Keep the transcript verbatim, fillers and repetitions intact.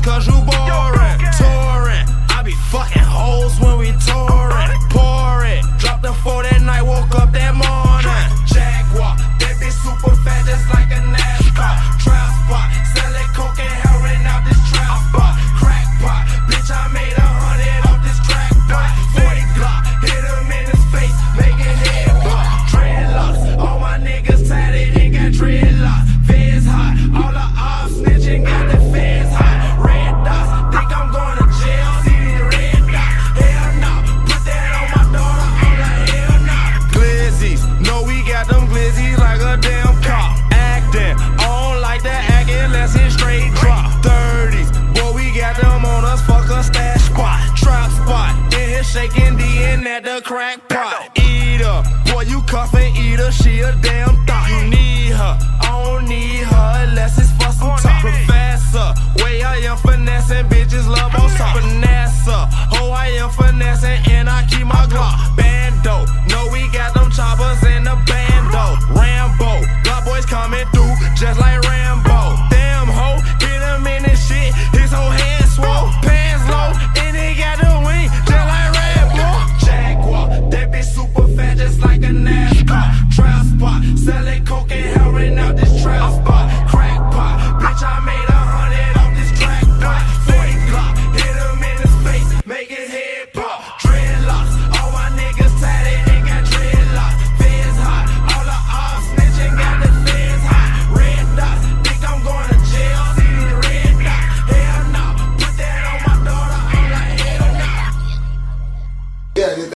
cause you boring. Touring, I be fucking hoes when we touring. Pour it, drop the four that night, woke up that morning. Jaguar, that bitch super fat just like a NASCAR. Trap spot, selling coke and heroin out this trap spot. Crack pot, bitch I made a hundred off this crack pot. forty Glock, hit him in his face, making head block. Dreadlocks, all my niggas tatted and got dreadlocks. Feds hot, all the ops snitching got the feds hot. Red dots, think I'm going to jail, see these red dots. Hell no, put that on my daughter, on the hell no. Glizzies, know we got them glizzies like a damn cop. Acting, I don't like that acting unless it's straight drop. thirties, boy we got them on us, fuck a stash spot. Trap spot, in here shaking D in at the crack pot. Eater, boy you cuffin' eater, she a damn thot.